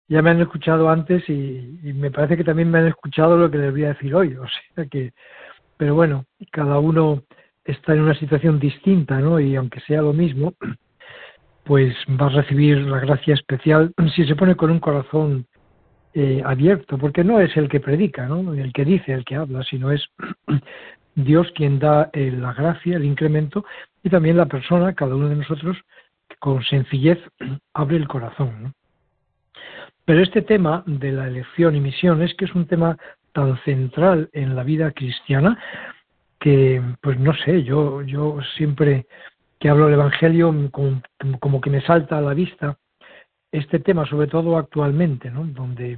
ya me han escuchado antes y me parece que también me han escuchado lo que les voy a decir hoy. O sea que, pero bueno, cada uno está en una situación distinta, ¿no? Y aunque sea lo mismo, pues va a recibir la gracia especial si se pone con un corazón abierto, porque no es el que predica, ¿no? El que dice, el que habla, sino es Dios quien da la gracia, el incremento, y también la persona, cada uno de nosotros, que con sencillez abre el corazón, ¿no? Pero este tema de la elección y misión es que es un tema tan central en la vida cristiana que, pues no sé, yo siempre que hablo del Evangelio como que me salta a la vista este tema, sobre todo actualmente, ¿no? Donde,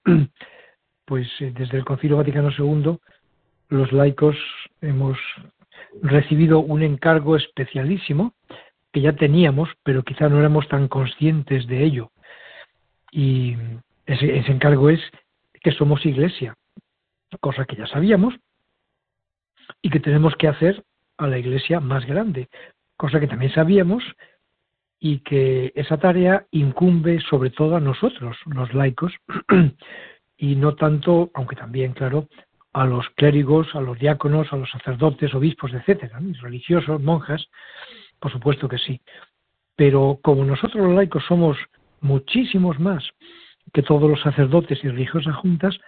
pues desde el Concilio Vaticano II, los laicos hemos recibido un encargo especialísimo que ya teníamos, pero quizá no éramos tan conscientes de ello. Y ese encargo es que somos iglesia, cosa que ya sabíamos, y que tenemos que hacer a la iglesia más grande, cosa que también sabíamos, y que esa tarea incumbe sobre todo a nosotros, los laicos, y no tanto, aunque también, claro, a los clérigos, a los diáconos, a los sacerdotes, obispos, etcétera, ¿no? Religiosos, monjas, por supuesto que sí. Pero como nosotros los laicos somos muchísimos más que todos los sacerdotes y religiosas juntas,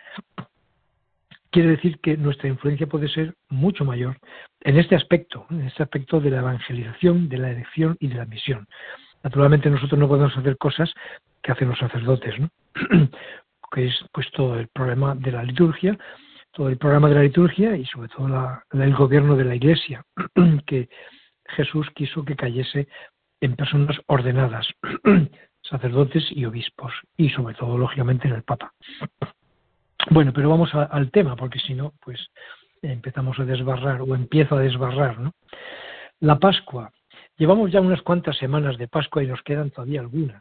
quiere decir que nuestra influencia puede ser mucho mayor en este aspecto de la evangelización, de la elección y de la misión. Naturalmente nosotros no podemos hacer cosas que hacen los sacerdotes, ¿no? Que es pues todo el problema de la liturgia, todo el programa de la liturgia y sobre todo el gobierno de la Iglesia, que Jesús quiso que cayese en personas ordenadas, sacerdotes y obispos, y sobre todo, lógicamente, en el Papa. Bueno, pero vamos al tema, porque si no, pues empezamos a desbarrar, o empiezo a desbarrar, ¿no? La Pascua. Llevamos ya unas cuantas semanas de Pascua y nos quedan todavía algunas.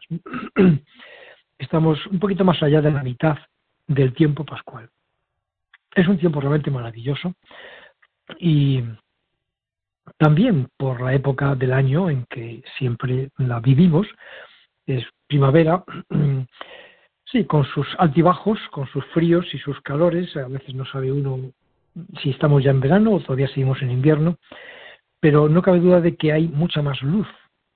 Estamos un poquito más allá de la mitad del tiempo pascual. Es un tiempo realmente maravilloso y también por la época del año en que siempre la vivimos, es primavera, sí, con sus altibajos, con sus fríos y sus calores, a veces no sabe uno si estamos ya en verano o todavía seguimos en invierno, pero no cabe duda de que hay mucha más luz.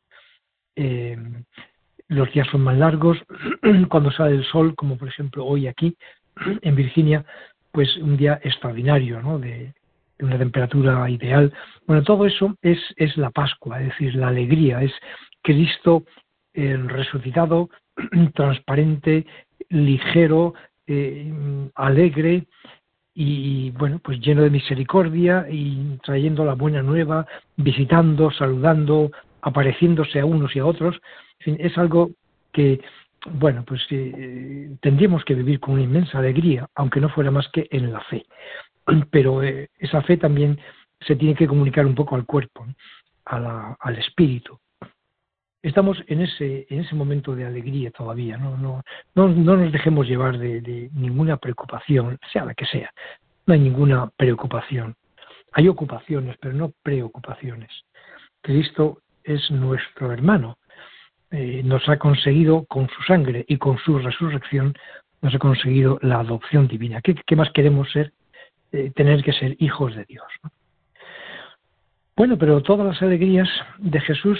Los días son más largos, cuando sale el sol, como por ejemplo hoy aquí, en Virginia, pues un día extraordinario, ¿no? De una temperatura ideal. Bueno, todo eso es la Pascua, es decir, la alegría, es Cristo resucitado, transparente, ligero, alegre y bueno, pues lleno de misericordia y trayendo la buena nueva, visitando, saludando, apareciéndose a unos y a otros. En fin, es algo que, bueno, pues tendríamos que vivir con una inmensa alegría, aunque no fuera más que en la fe. Pero esa fe también se tiene que comunicar un poco al cuerpo, ¿no? Al espíritu. Estamos en ese momento de alegría todavía, no nos dejemos llevar de ninguna preocupación, sea la que sea. No hay ninguna preocupación. Hay ocupaciones, pero no preocupaciones. Cristo es nuestro hermano. Nos ha conseguido con su sangre y con su resurrección, nos ha conseguido la adopción divina. ¿Qué más queremos ser? Tener que ser hijos de Dios, ¿no? Bueno, pero todas las alegrías de Jesús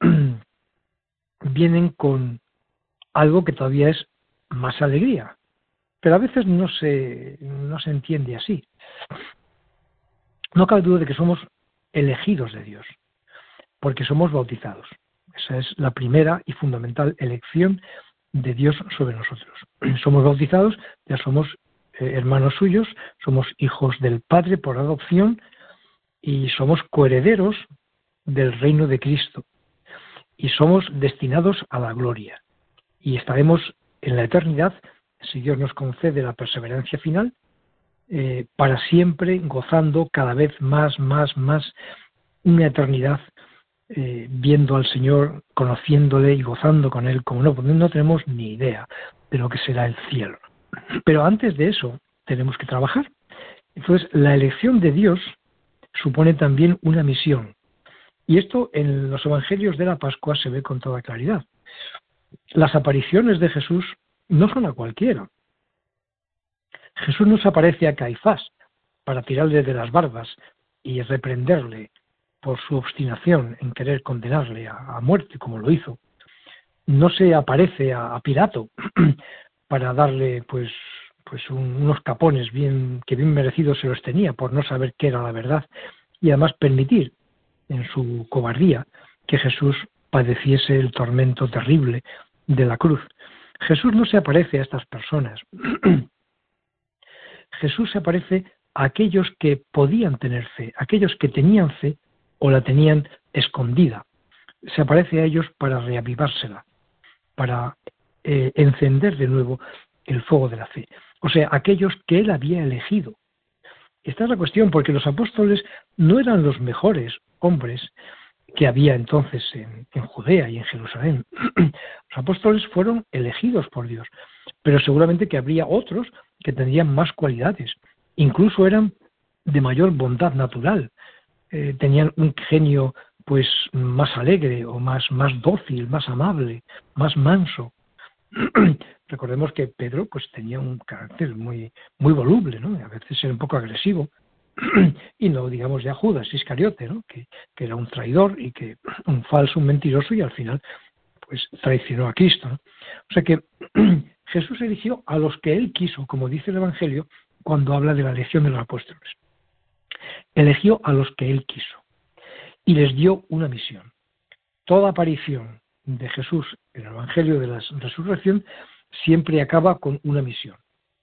vienen con algo que todavía es más alegría, pero a veces no se entiende así. No cabe duda de que somos elegidos de Dios, porque somos bautizados. Esa es la primera y fundamental elección de Dios sobre nosotros. Somos bautizados, ya somos hermanos suyos, somos hijos del Padre por adopción y somos coherederos del reino de Cristo. Y somos destinados a la gloria. Y estaremos en la eternidad, si Dios nos concede la perseverancia final, para siempre gozando cada vez más una eternidad, viendo al Señor, conociéndole y gozando con Él, como no tenemos ni idea de lo que será el cielo. Pero antes de eso tenemos que trabajar. Entonces, la elección de Dios supone también una misión. Y esto en los evangelios de la Pascua se ve con toda claridad. Las apariciones de Jesús no son a cualquiera. Jesús no se aparece a Caifás para tirarle de las barbas y reprenderle por su obstinación en querer condenarle a muerte, como lo hizo. No se aparece a Pilato para darle pues unos capones que bien merecidos se los tenía por no saber qué era la verdad y además permitir en su cobardía que Jesús padeciese el tormento terrible de la cruz. Jesús no se aparece a estas personas. Jesús se aparece a aquellos que podían tener fe, aquellos que tenían fe o la tenían escondida. Se aparece a ellos para reavivársela, para encender de nuevo el fuego de la fe. O sea, aquellos que él había elegido. Esta es la cuestión, porque los apóstoles no eran los mejores hombres que había entonces en Judea y en Jerusalén. Los apóstoles fueron elegidos por Dios, pero seguramente que habría otros que tendrían más cualidades, incluso eran de mayor bondad natural, tenían un genio pues más alegre o más dócil, más amable, más manso. Recordemos que Pedro pues tenía un carácter muy voluble, ¿no? A veces era un poco agresivo, y no digamos ya Judas Iscariote, ¿no? que era un traidor y que un falso, un mentiroso, y al final pues traicionó a Cristo, ¿no? O sea que Jesús eligió a los que él quiso, como dice el Evangelio cuando habla de la elección de los apóstoles. Eligió a los que él quiso y les dio una misión. Toda aparición de Jesús en el Evangelio de la Resurrección siempre acaba con una misión.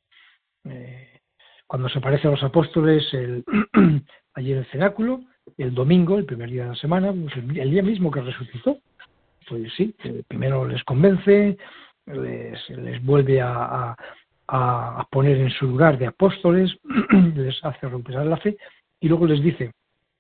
Cuando se aparece a los apóstoles allí en el cenáculo, el domingo, el primer día de la semana, pues el día mismo que resucitó, pues sí, primero les convence, les vuelve a poner en su lugar de apóstoles, les hace recuperar la fe, y luego les dice,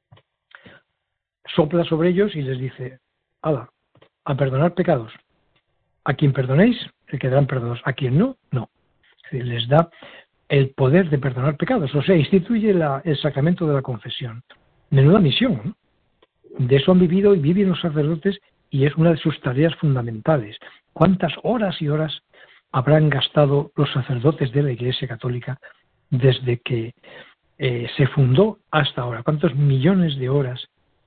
sopla sobre ellos y les dice, hala, a perdonar pecados. A quien perdonéis, le quedarán perdonados. A quien no, no. Es decir, les da el poder de perdonar pecados. O sea, instituye el sacramento de la confesión. Menuda misión, ¿no? De eso han vivido y viven los sacerdotes y es una de sus tareas fundamentales. ¿Cuántas horas y horas habrán gastado los sacerdotes de la Iglesia Católica desde que se fundó hasta ahora? ¿Cuántos millones de horas?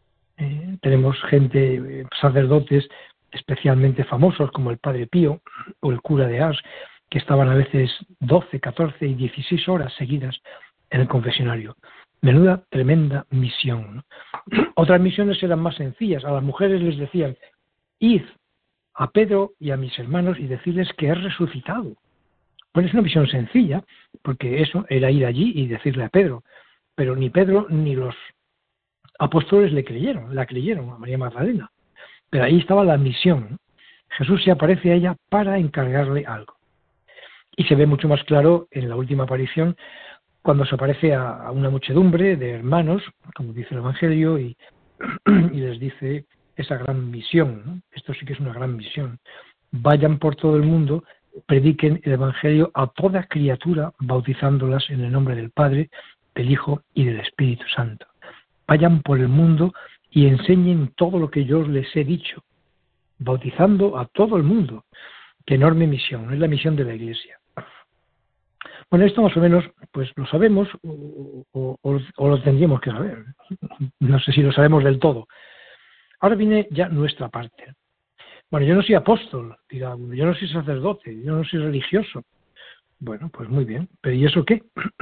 Tenemos gente, sacerdotes especialmente famosos como el Padre Pío o el cura de Ars, que estaban a veces 12, 14 y 16 horas seguidas en el confesionario. Menuda tremenda misión, ¿no? Otras misiones eran más sencillas. A las mujeres les decían, id a Pedro y a mis hermanos y decirles que he resucitado. Bueno, es una misión sencilla, porque eso era ir allí y decirle a Pedro. Pero ni Pedro ni los apóstoles la creyeron a María Magdalena. Pero ahí estaba la misión, ¿no? Jesús se aparece a ella para encargarle algo. Y se ve mucho más claro en la última aparición, cuando se aparece a una muchedumbre de hermanos, como dice el Evangelio, y les dice esa gran misión, ¿no? Esto sí que es una gran misión. Vayan por todo el mundo, prediquen el Evangelio a toda criatura, bautizándolas en el nombre del Padre, del Hijo y del Espíritu Santo. Vayan por el mundo y enseñen todo lo que yo les he dicho, bautizando a todo el mundo. Qué enorme misión, es la misión de la Iglesia. Bueno, esto más o menos pues lo sabemos o lo tendríamos que saber. No sé si lo sabemos del todo. Ahora viene ya nuestra parte. Bueno, yo no soy apóstol, dirá uno, yo no soy sacerdote, yo no soy religioso. Bueno, pues muy bien, pero ¿y eso qué?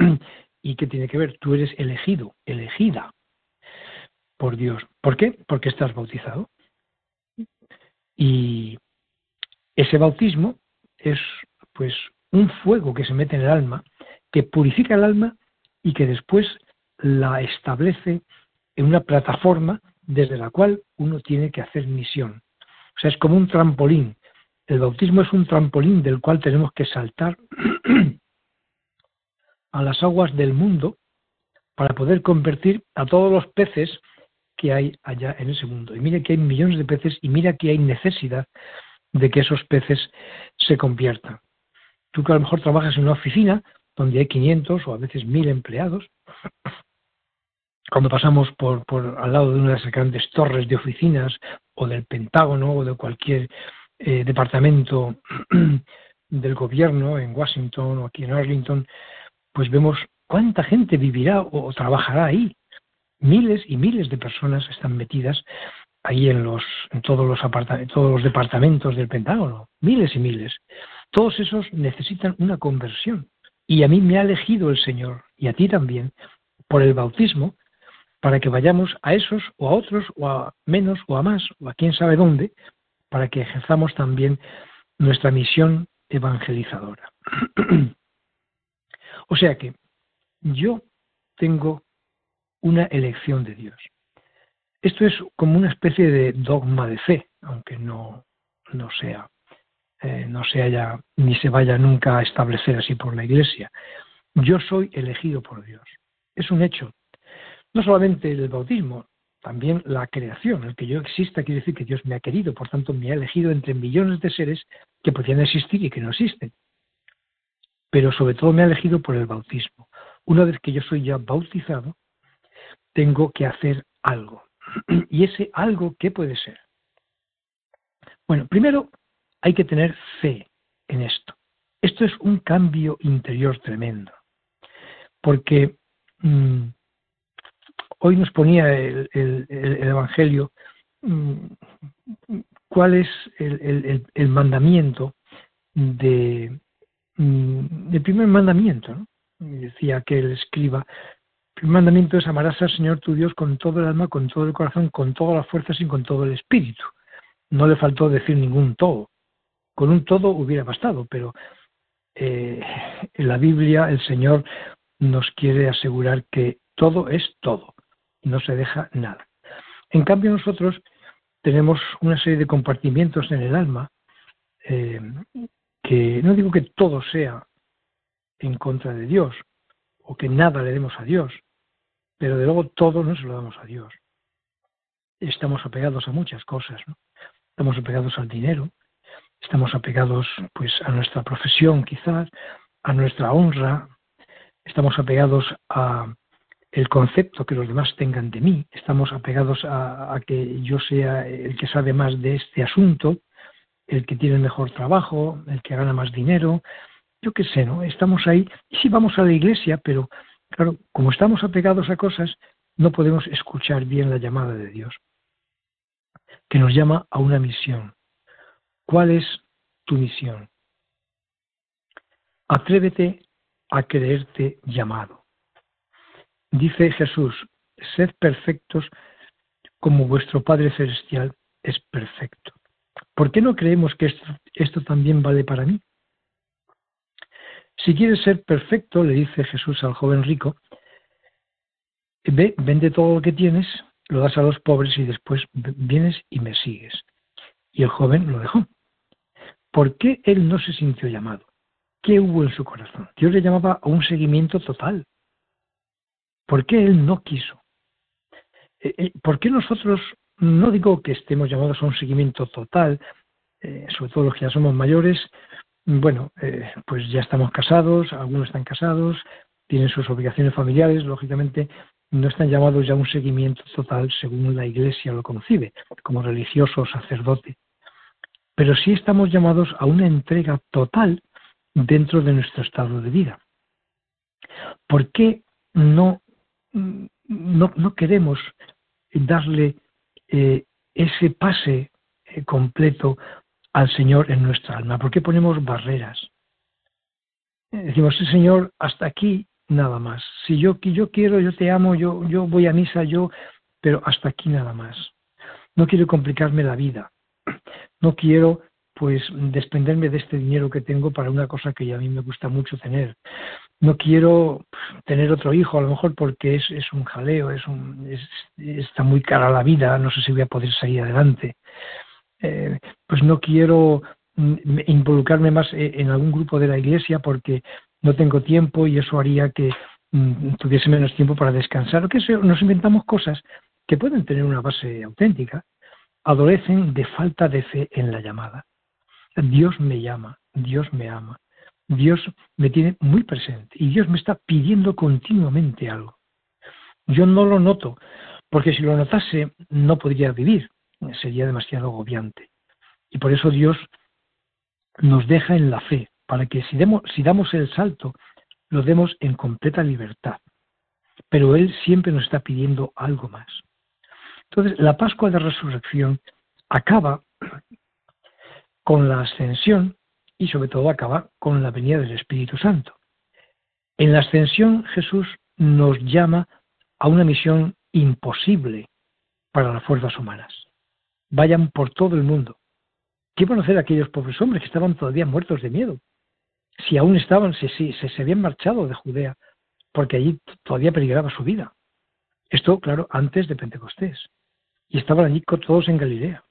¿Y qué tiene que ver? Tú eres elegido, elegida por Dios. ¿Por qué? Porque estás bautizado. Y ese bautismo es pues un fuego que se mete en el alma, que purifica el alma y que después la establece en una plataforma desde la cual uno tiene que hacer misión. O sea, es como un trampolín. El bautismo es un trampolín del cual tenemos que saltar a las aguas del mundo para poder convertir a todos los peces que hay allá en ese mundo. Y mira que hay millones de peces y mira que hay necesidad de que esos peces se conviertan. Tú que a lo mejor trabajas en una oficina donde hay 500 o a veces 1000 empleados, cuando pasamos por al lado de una de esas grandes torres de oficinas o del Pentágono o de cualquier departamento del gobierno en Washington o aquí en Arlington, pues vemos cuánta gente vivirá o trabajará ahí. Miles y miles de personas están metidas ahí en todos los departamentos del Pentágono, miles y miles. Todos esos necesitan una conversión. Y a mí me ha elegido el Señor, y a ti también, por el bautismo, para que vayamos a esos o a otros, o a menos o a más, o a quién sabe dónde, para que ejerzamos también nuestra misión evangelizadora. O sea que yo tengo una elección de Dios. Esto es como una especie de dogma de fe, aunque no sea ya, ni se vaya nunca a establecer así por la Iglesia. Yo soy elegido por Dios. Es un hecho. No solamente el bautismo, también la creación. El que yo exista quiere decir que Dios me ha querido, por tanto me ha elegido entre millones de seres que podrían existir y que no existen. Pero sobre todo me ha elegido por el bautismo. Una vez que yo soy ya bautizado, tengo que hacer algo. ¿Y ese algo qué puede ser? Bueno, primero hay que tener fe en esto. Esto es un cambio interior tremendo. Porque hoy nos ponía el Evangelio cuál es el mandamiento del primer mandamiento, ¿no? Decía que el escriba, el primer mandamiento es: amarás al Señor tu Dios con todo el alma, con todo el corazón, con todas las fuerzas y con todo el espíritu. No le faltó decir ningún todo. Con un todo hubiera bastado, pero en la Biblia el Señor nos quiere asegurar que todo es todo, no se deja nada. En cambio nosotros tenemos una serie de compartimientos en el alma, que no digo que todo sea en contra de Dios, o que nada le demos a Dios, pero de luego todo no se lo damos a Dios. Estamos apegados a muchas cosas, ¿no? Estamos apegados al dinero, estamos apegados pues a nuestra profesión quizás, a nuestra honra, estamos apegados a el concepto que los demás tengan de mí, estamos apegados a que yo sea el que sabe más de este asunto, el que tiene el mejor trabajo, el que gana más dinero, yo qué sé, ¿no? Estamos ahí, y sí vamos a la iglesia, pero claro, como estamos apegados a cosas, no podemos escuchar bien la llamada de Dios, que nos llama a una misión. ¿Cuál es tu misión? Atrévete a creerte llamado. Dice Jesús: sed perfectos como vuestro Padre Celestial es perfecto. ¿Por qué no creemos que esto también vale para mí? Si quieres ser perfecto, le dice Jesús al joven rico, ve, vende todo lo que tienes, lo das a los pobres y después vienes y me sigues. Y el joven lo dejó. ¿Por qué él no se sintió llamado? ¿Qué hubo en su corazón? Dios le llamaba a un seguimiento total. ¿Por qué él no quiso? ¿Por qué nosotros, no digo que estemos llamados a un seguimiento total, sobre todo los que ya somos mayores, bueno, pues ya estamos casados, algunos están casados, tienen sus obligaciones familiares, lógicamente no están llamados ya a un seguimiento total según la Iglesia lo concibe, como religioso o sacerdote. Pero sí estamos llamados a una entrega total dentro de nuestro estado de vida. ¿Por qué no queremos darle ese pase completo al Señor en nuestra alma? ¿Por qué ponemos barreras? Decimos: sí, Señor, hasta aquí nada más. Si yo quiero, yo te amo, yo voy a misa, pero hasta aquí nada más. No quiero complicarme la vida. No quiero pues desprenderme de este dinero que tengo para una cosa que a mí me gusta mucho tener. No quiero tener otro hijo, a lo mejor porque es un jaleo, está muy cara la vida, no sé si voy a poder salir adelante. Pues no quiero involucrarme más en algún grupo de la iglesia porque no tengo tiempo y eso haría que tuviese menos tiempo para descansar. Que nos inventamos cosas que pueden tener una base auténtica, adolecen de falta de fe en la llamada. Dios me llama, Dios me ama, Dios me tiene muy presente y Dios me está pidiendo continuamente algo. Yo no lo noto, porque si lo notase no podría vivir, sería demasiado agobiante. Y por eso Dios nos deja en la fe, para que si damos el salto, lo demos en completa libertad. Pero Él siempre nos está pidiendo algo más. Entonces, la Pascua de Resurrección acaba con la ascensión y sobre todo acaba con la venida del Espíritu Santo. En la ascensión Jesús nos llama a una misión imposible para las fuerzas humanas. Vayan por todo el mundo. ¿Qué van a hacer aquellos pobres hombres que estaban todavía muertos de miedo? Si aún estaban, se habían marchado de Judea, porque allí todavía peligraba su vida. Esto, claro, antes de Pentecostés. Y estaban allí todos en Galilea.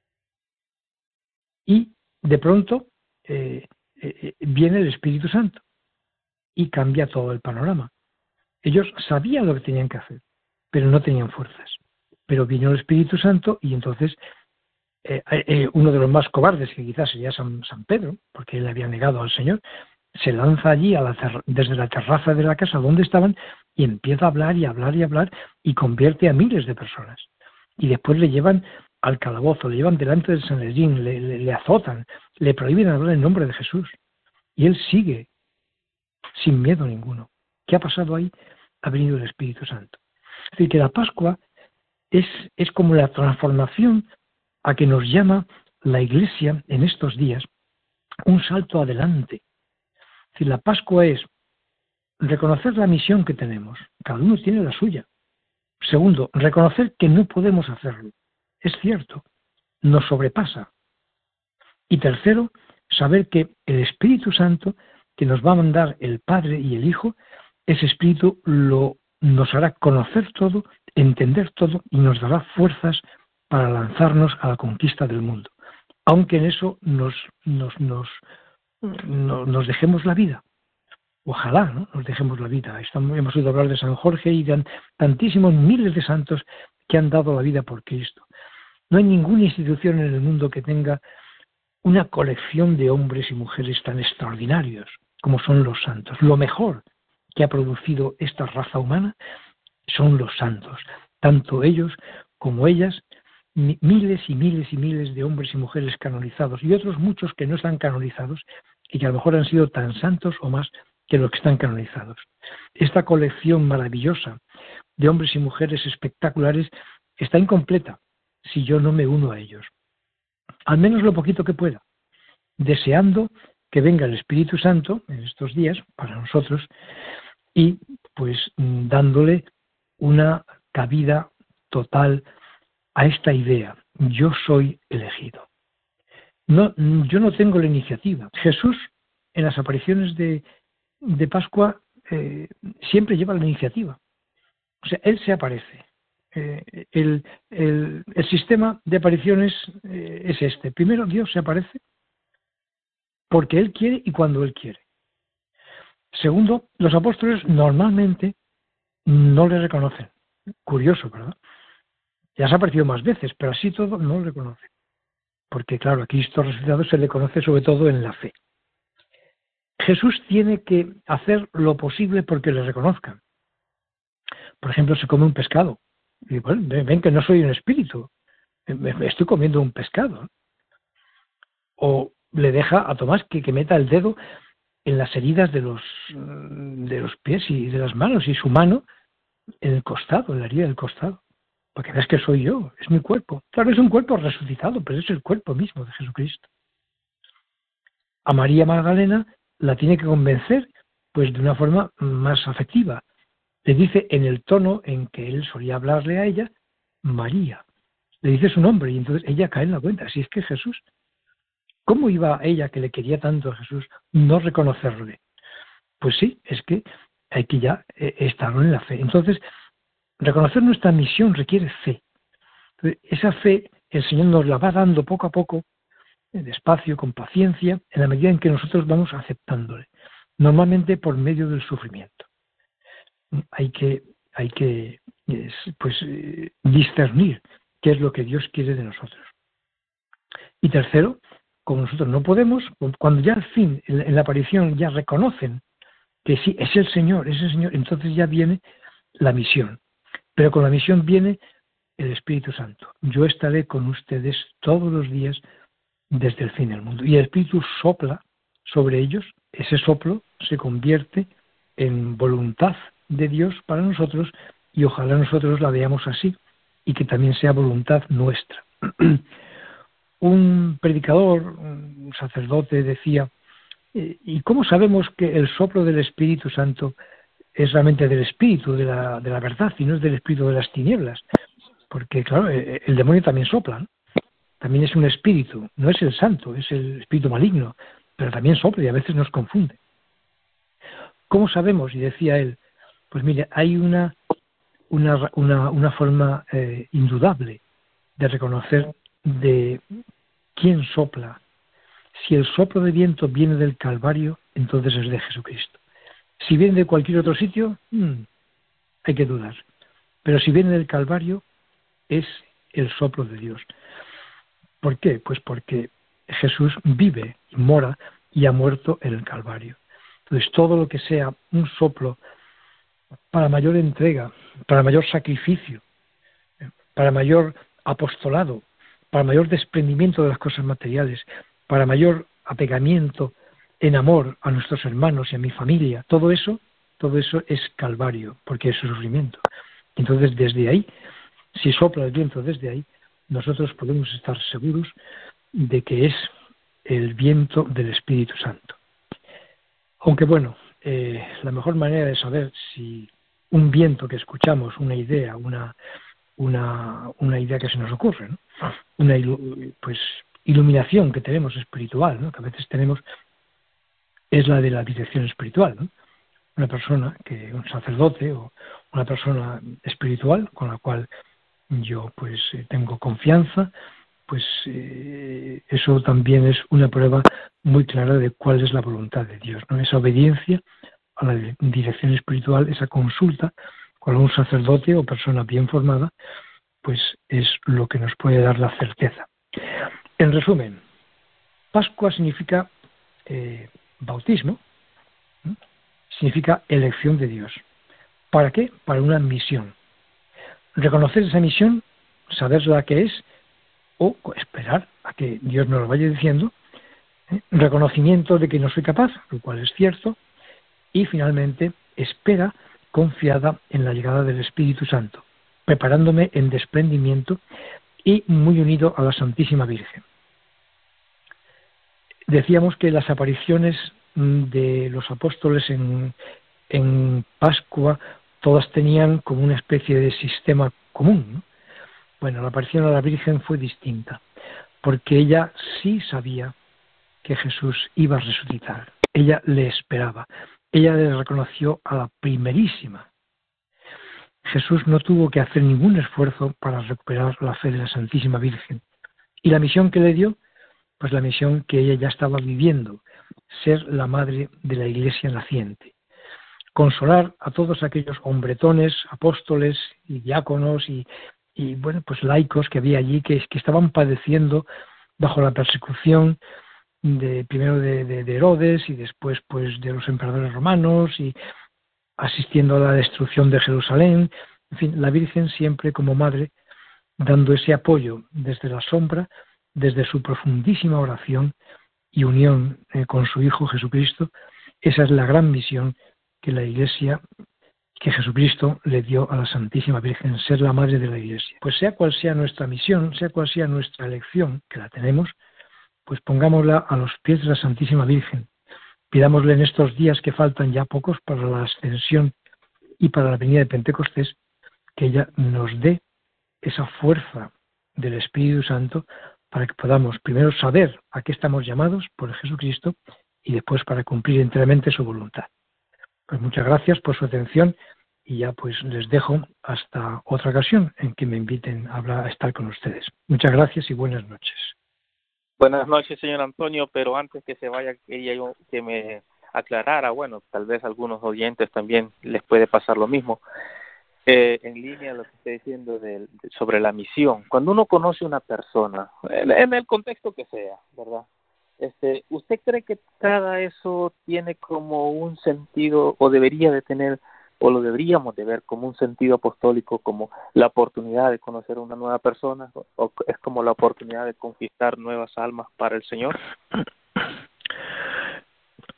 Y de pronto viene el Espíritu Santo y cambia todo el panorama. Ellos sabían lo que tenían que hacer, pero no tenían fuerzas. Pero vino el Espíritu Santo y entonces uno de los más cobardes, que quizás sería San Pedro, porque él había negado al Señor, se lanza allí desde la terraza de la casa donde estaban y empieza a hablar y hablar y hablar y convierte a miles de personas. Y después le llevan al calabozo, le llevan delante del Sanedrín, le azotan, le prohíben hablar en nombre de Jesús. Y él sigue sin miedo ninguno. ¿Qué ha pasado ahí? Ha venido el Espíritu Santo. Es decir, que la Pascua es como la transformación a que nos llama la Iglesia en estos días, un salto adelante. Es decir, la Pascua es reconocer la misión que tenemos. Cada uno tiene la suya. Segundo, reconocer que no podemos hacerlo. Es cierto, nos sobrepasa. Y tercero, saber que el Espíritu Santo que nos va a mandar el Padre y el Hijo, ese Espíritu nos hará conocer todo, entender todo y nos dará fuerzas para lanzarnos a la conquista del mundo. Aunque en eso nos dejemos la vida. Ojalá, ¿no?, nos dejemos la vida. Hemos oído hablar de San Jorge y de tantísimos miles de santos que han dado la vida por Cristo. No hay ninguna institución en el mundo que tenga una colección de hombres y mujeres tan extraordinarios como son los santos. Lo mejor que ha producido esta raza humana son los santos. Tanto ellos como ellas, miles y miles y miles de hombres y mujeres canonizados y otros muchos que no están canonizados y que a lo mejor han sido tan santos o más que los que están canonizados. Esta colección maravillosa de hombres y mujeres espectaculares está incompleta si yo no me uno a ellos. Al menos lo poquito que pueda, deseando que venga el Espíritu Santo en estos días para nosotros y pues dándole una cabida total a esta idea. Yo soy elegido. No, yo no tengo la iniciativa. Jesús en las apariciones de Pascua siempre lleva la iniciativa. O sea, Él se aparece. El sistema de apariciones es este. Primero, Dios se aparece porque Él quiere y cuando Él quiere. Segundo, los apóstoles normalmente no le reconocen. Curioso, ¿verdad? Ya se ha aparecido más veces, pero así todo no le reconocen. Porque, claro, a Cristo resucitado se le conoce sobre todo en la fe. Jesús tiene que hacer lo posible porque le reconozcan. Por ejemplo, se come un pescado. Y bueno, ven que no soy un espíritu, me estoy comiendo un pescado. O le deja a Tomás que meta el dedo en las heridas de los pies y de las manos y su mano en el costado, en la herida del costado. Para que veas que soy yo, es mi cuerpo. Claro, es un cuerpo resucitado, pero es el cuerpo mismo de Jesucristo. A María Magdalena la tiene que convencer pues de una forma más afectiva. Le dice en el tono en que él solía hablarle a ella, María. Le dice su nombre y entonces ella cae en la cuenta. Si es que Jesús, ¿cómo iba ella, que le quería tanto a Jesús, no reconocerle? Pues sí, es que hay que ya estar en la fe. Entonces, reconocer nuestra misión requiere fe. Entonces, esa fe el Señor nos la va dando poco a poco, despacio, con paciencia, en la medida en que nosotros vamos aceptándole. Normalmente por medio del sufrimiento. Hay que discernir qué es lo que Dios quiere de nosotros. Y tercero, como nosotros no podemos, cuando ya al fin, en la aparición, ya reconocen que sí, es el Señor, entonces ya viene la misión. Pero con la misión viene el Espíritu Santo. Yo estaré con ustedes todos los días desde el fin del mundo. Y el Espíritu sopla sobre ellos, ese soplo se convierte en voluntad de Dios para nosotros y ojalá nosotros la veamos así y que también sea voluntad nuestra. Un predicador, un sacerdote decía, ¿y cómo sabemos que el soplo del Espíritu Santo es realmente del Espíritu, de la verdad, y no es del Espíritu de las tinieblas? Porque, claro, el demonio también sopla, ¿no? También es un espíritu, no es el santo, es el espíritu maligno, pero también sopla y a veces nos confunde. ¿Cómo sabemos? Y decía él, pues mire, hay una forma indudable de reconocer de quién sopla. Si el soplo de viento viene del Calvario, entonces es de Jesucristo. Si viene de cualquier otro sitio, hay que dudar. Pero si viene del Calvario, es el soplo de Dios. ¿Por qué? Pues porque Jesús vive y mora y ha muerto en el Calvario. Entonces, todo lo que sea un soplo para mayor entrega, para mayor sacrificio, para mayor apostolado, para mayor desprendimiento de las cosas materiales, para mayor apegamiento en amor a nuestros hermanos y a mi familia, todo eso es Calvario, porque es sufrimiento. Entonces, desde ahí, si sopla el viento desde ahí, nosotros podemos estar seguros de que es el viento del Espíritu Santo. Aunque bueno, la mejor manera de saber si un viento que escuchamos, una idea, una idea que se nos ocurre, ¿no? Una iluminación que tenemos espiritual, ¿no? Que a veces tenemos, es la de la dirección espiritual, ¿no? Una persona, un sacerdote o una persona espiritual con la cual yo pues tengo confianza, pues eso también es una prueba muy clara de cuál es la voluntad de Dios, ¿no? Esa obediencia a la dirección espiritual, esa consulta con un sacerdote o persona bien formada, pues es lo que nos puede dar la certeza. En resumen, Pascua significa bautismo, ¿no? Significa elección de Dios. ¿Para qué? Para una misión. Reconocer esa misión, saber la que es, o esperar a que Dios nos lo vaya diciendo, reconocimiento de que no soy capaz, lo cual es cierto, y finalmente espera confiada en la llegada del Espíritu Santo, preparándome en desprendimiento y muy unido a la Santísima Virgen. Decíamos que las apariciones de los apóstoles en Pascua todas tenían como una especie de sistema común, ¿no? Bueno, la aparición a la Virgen fue distinta, porque ella sí sabía que Jesús iba a resucitar. Ella le esperaba. Ella le reconoció a la primerísima. Jesús no tuvo que hacer ningún esfuerzo para recuperar la fe de la Santísima Virgen. Y la misión que le dio, pues la misión que ella ya estaba viviendo, ser la madre de la Iglesia naciente. Consolar a todos aquellos hombretones, apóstoles y diáconos y bueno, pues laicos que había allí que estaban padeciendo bajo la persecución primero de Herodes y después pues de los emperadores romanos y asistiendo a la destrucción de Jerusalén. En fin, la Virgen siempre como madre dando ese apoyo desde la sombra, desde su profundísima oración y unión con su Hijo Jesucristo. Esa es la gran misión que la Iglesia, que Jesucristo le dio a la Santísima Virgen, ser la madre de la Iglesia. Pues sea cual sea nuestra misión, sea cual sea nuestra elección, que la tenemos, pues pongámosla a los pies de la Santísima Virgen. Pidámosle en estos días que faltan ya pocos para la ascensión y para la venida de Pentecostés, que ella nos dé esa fuerza del Espíritu Santo para que podamos primero saber a qué estamos llamados por Jesucristo y después para cumplir enteramente su voluntad. Pues muchas gracias por su atención y ya pues les dejo hasta otra ocasión en que me inviten a estar con ustedes. Muchas gracias y buenas noches. Buenas noches, señor Antonio, pero antes que se vaya quería yo que me aclarara, bueno, tal vez a algunos oyentes también les puede pasar lo mismo. En línea a lo que está diciendo sobre la misión. Cuando uno conoce a una persona, en el contexto que sea, ¿verdad? ¿Usted cree que cada eso tiene como un sentido, o debería de tener, o lo deberíamos de ver como un sentido apostólico, como la oportunidad de conocer a una nueva persona, o es como la oportunidad de conquistar nuevas almas para el Señor?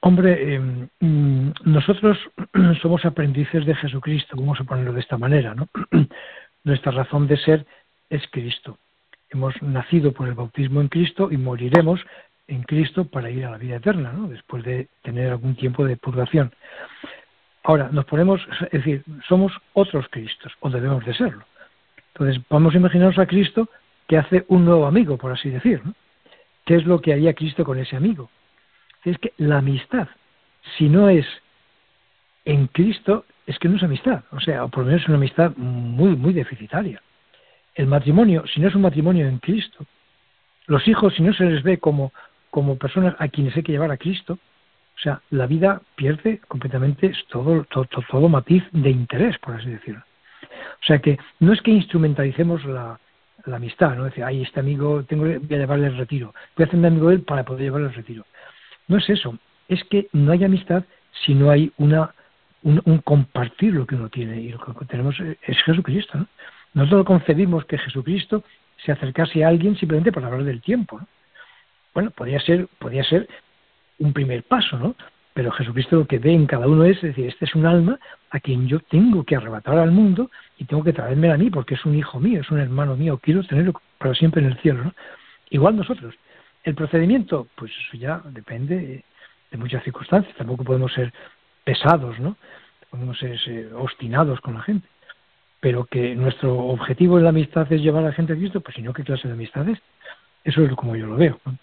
Hombre, nosotros somos aprendices de Jesucristo, vamos a ponerlo de esta manera, ¿no? Nuestra razón de ser es Cristo. Hemos nacido por el bautismo en Cristo y moriremos en Cristo para ir a la vida eterna, ¿no? Después de tener algún tiempo de purgación. Ahora, nos ponemos, es decir, somos otros Cristos, o debemos de serlo. Entonces, vamos a imaginarnos a Cristo que hace un nuevo amigo, por así decir, ¿no? ¿Qué es lo que haría Cristo con ese amigo? Es que la amistad, si no es en Cristo, es que no es amistad. O sea, o por lo menos es una amistad muy, muy deficitaria. El matrimonio, si no es un matrimonio en Cristo, los hijos, si no se les ve como personas a quienes hay que llevar a Cristo, o sea, la vida pierde completamente todo matiz de interés, por así decirlo. O sea que no es que instrumentalicemos la amistad, ¿no? Es decir, ay, este amigo, voy a llevarle el retiro, voy a hacerme amigo de él para poder llevarle el retiro. No es eso, es que no hay amistad si no hay un compartir lo que uno tiene, y lo que tenemos es Jesucristo, ¿no? Nosotros concebimos que Jesucristo se acercase a alguien simplemente para hablar del tiempo, ¿no? Bueno, podría ser un primer paso, ¿no? Pero Jesucristo lo que ve en cada uno es decir, este es un alma a quien yo tengo que arrebatar al mundo y tengo que traerme a mí porque es un hijo mío, es un hermano mío, quiero tenerlo para siempre en el cielo, ¿no? Igual nosotros. El procedimiento, pues eso ya depende de muchas circunstancias. Tampoco podemos ser pesados, ¿no? Podemos ser obstinados con la gente. Pero que nuestro objetivo en la amistad es llevar a la gente a Cristo, pues si no, ¿qué clase de amistad es? Eso es como yo lo veo, ¿no?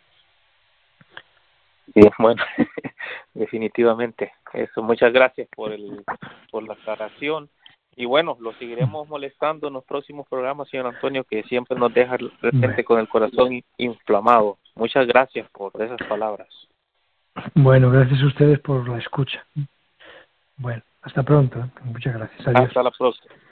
Sí, bueno, definitivamente. Eso, muchas gracias por la aclaración. Y bueno, lo seguiremos molestando en los próximos programas, señor Antonio, que siempre nos deja presente con el corazón inflamado. Muchas gracias por esas palabras. Bueno, gracias a ustedes por la escucha. Bueno, hasta pronto. Muchas gracias. Adiós. Hasta la próxima.